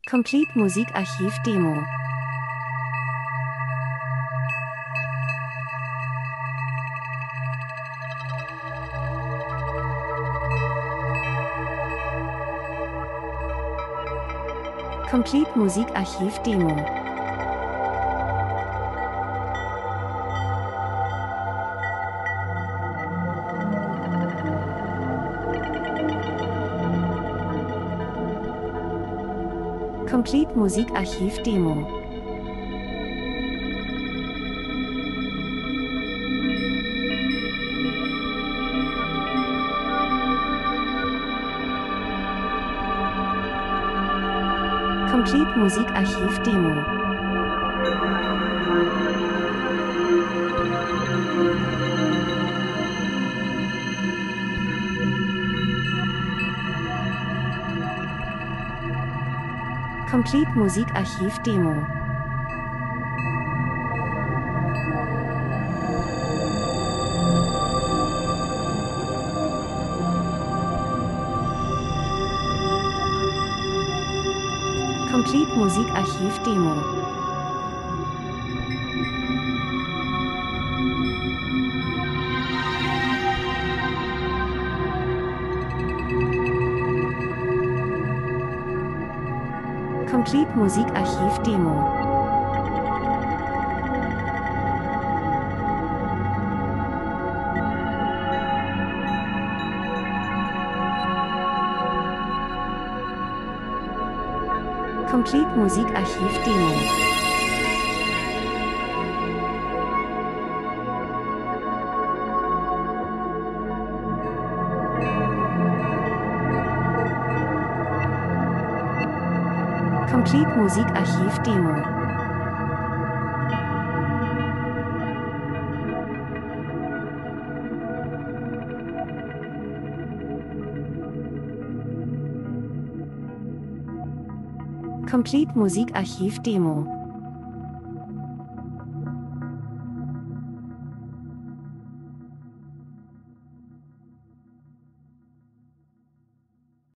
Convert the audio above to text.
Complete Musikarchiv Demo. Complete Musikarchiv Demo. Complete Musikarchiv Demo. Complete Musikarchiv Demo. Complete Musikarchiv Demo. Complete Musikarchiv Demo. Complete Musikarchiv Demo. Complete Musikarchiv Demo. Complete Musikarchiv Demo. Complete Musikarchiv Demo.